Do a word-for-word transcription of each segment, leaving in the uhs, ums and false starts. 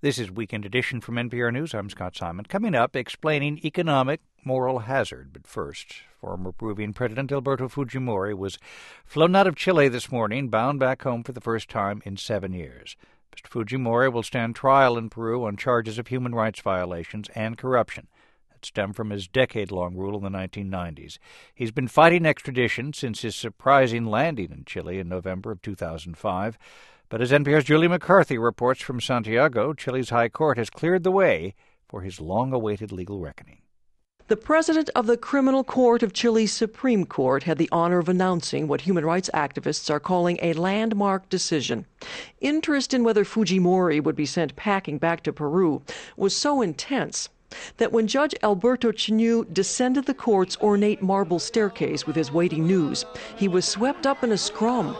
This is Weekend Edition from N P R News. I'm Scott Simon. Coming up, explaining economic moral hazard. But first, former Peruvian President Alberto Fujimori was flown out of Chile this morning, bound back home for the first time in seven years. Mister Fujimori will stand trial in Peru on charges of human rights violations and corruption that stem from his decade-long rule in the nineteen nineties. He's been fighting extradition since his surprising landing in Chile in November of two thousand five. But as N P R's Julie McCarthy reports from Santiago, Chile's High Court has cleared the way for his long-awaited legal reckoning. The president of the Criminal Court of Chile's Supreme Court had the honor of announcing what human rights activists are calling a landmark decision. Interest in whether Fujimori would be sent packing back to Peru was so intense that when Judge Alberto Chinu descended the court's ornate marble staircase with his weighty news, he was swept up in a scrum.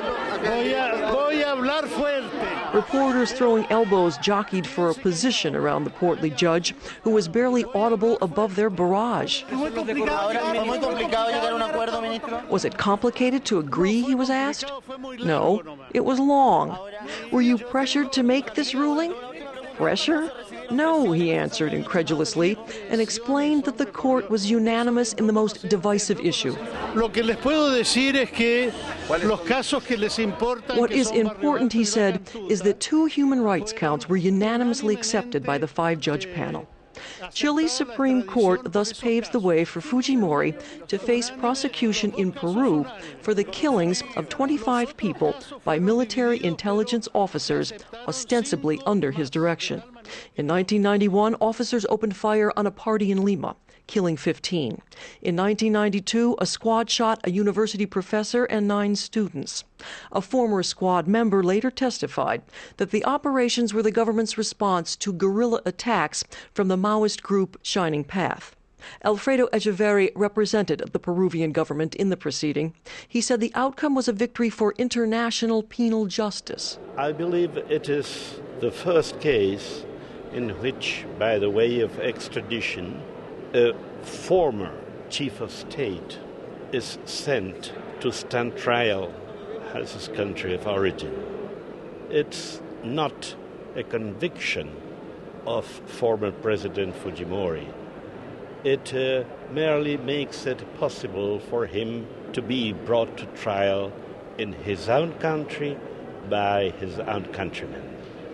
Reporters throwing elbows jockeyed for a position around the portly judge, who was barely audible above their barrage. Was it complicated to agree, he was asked? No, it was long. Were you pressured to make this ruling? Pressure? No, he answered incredulously, and explained that the court was unanimous in the most divisive issue. What is important, he said, is that two human rights counts were unanimously accepted by the five-judge panel. Chile's Supreme Court thus paves the way for Fujimori to face prosecution in Peru for the killings of twenty-five people by military intelligence officers, ostensibly under his direction. In nineteen ninety-one, officers opened fire on a party in Lima, killing fifteen. In nineteen ninety-two, a squad shot a university professor and nine students. A former squad member later testified that the operations were the government's response to guerrilla attacks from the Maoist group Shining Path. Alfredo Echeverri represented the Peruvian government in the proceeding. He said the outcome was a victory for international penal justice. I believe it is the first case in which, by the way of extradition, a former chief of state is sent to stand trial as his country of origin. It's not a conviction of former President Fujimori. It uh, merely makes it possible for him to be brought to trial in his own country by his own countrymen.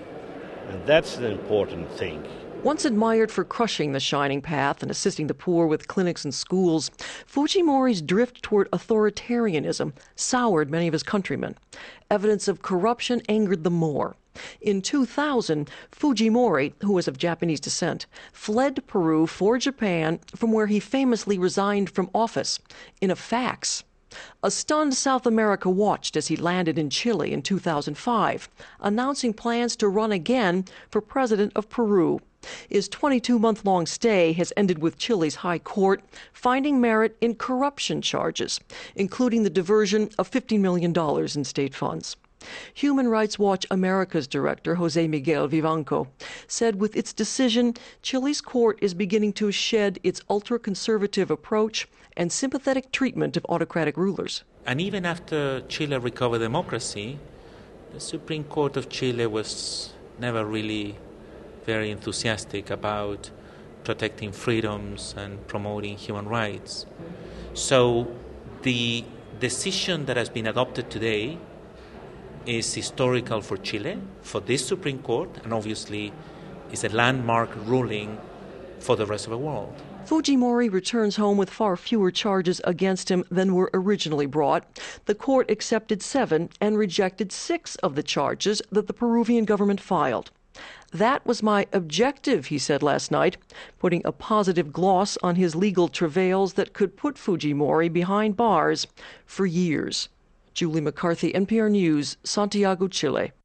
And that's an important thing. Once admired for crushing the Shining Path and assisting the poor with clinics and schools, Fujimori's drift toward authoritarianism soured many of his countrymen. Evidence of corruption angered them more. In two thousand, Fujimori, who was of Japanese descent, fled Peru for Japan, from where he famously resigned from office in a fax. A stunned South America watched as he landed in Chile in two thousand five, announcing plans to run again for president of Peru. His twenty-two-month-long stay has ended with Chile's High Court finding merit in corruption charges, including the diversion of fifty million dollars in state funds. Human Rights Watch America's director, Jose Miguel Vivanco, said with its decision, Chile's court is beginning to shed its ultra-conservative approach and sympathetic treatment of autocratic rulers. And even after Chile recovered democracy, the Supreme Court of Chile was never really very enthusiastic about protecting freedoms and promoting human rights. So the decision that has been adopted today is historical for Chile, for this Supreme Court, and obviously is a landmark ruling for the rest of the world. Fujimori returns home with far fewer charges against him than were originally brought. The court accepted seven and rejected six of the charges that the Peruvian government filed. That was my objective, he said last night, putting a positive gloss on his legal travails that could put Fujimori behind bars for years. Julie McCarthy, N P R News, Santiago, Chile.